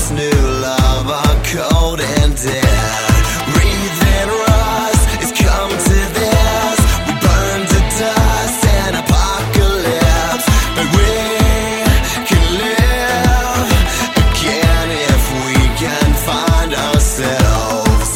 this new love are cold and dead. Breathing rust is come to this. We burn to dust in apocalypse, but we can live again if we can find ourselves.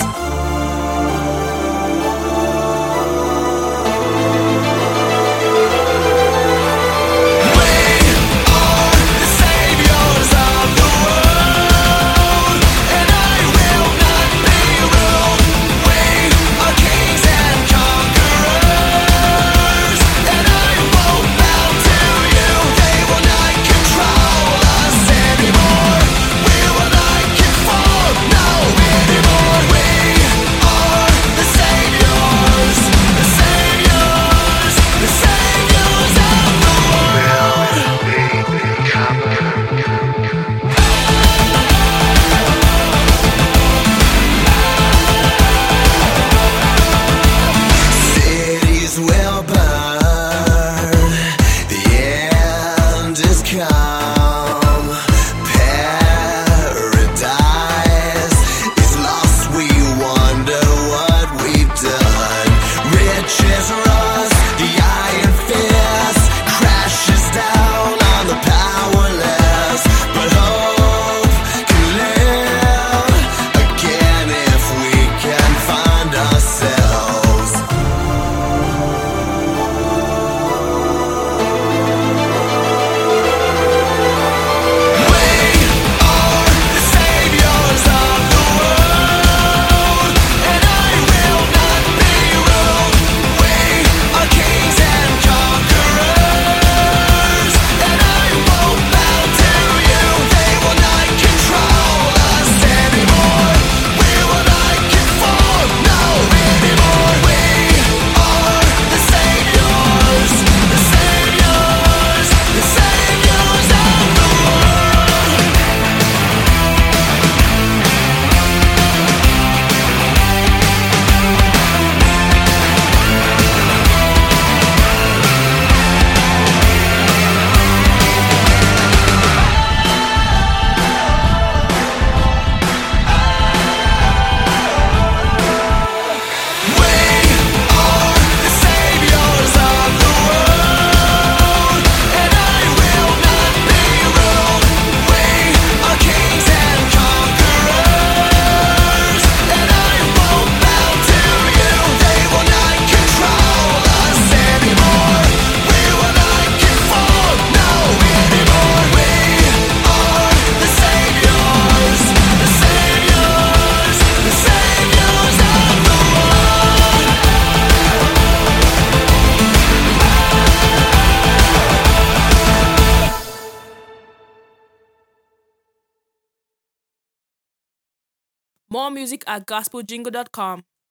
Will burn, the end is come. Paradise is lost, we wonder what we've done. Riches rust, the iron fist crashes down on the powerless, but hope can live again if we can find ourselves. More music at gospeljingle.com.